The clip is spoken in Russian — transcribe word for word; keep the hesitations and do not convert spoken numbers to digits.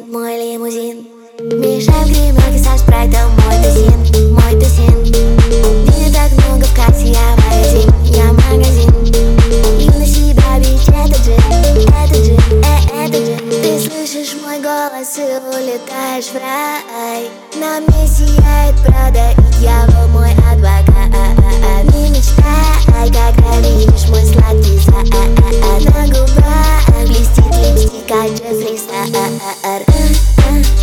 мой лимузин. Мешаем гримерки со спрайтом, мой тусин, мой тусин. Денег так много в кассе, я магазин, я магазин. И на себя бить этот же, этот же, э, этот же. Ты слышишь мой голос и улетаешь в рай. На мне сияет Прада и дьявол мой адвокат. Не мечтай, когда видишь мой сладкий зад. На губах блестит липстик, как Джеффри Стар.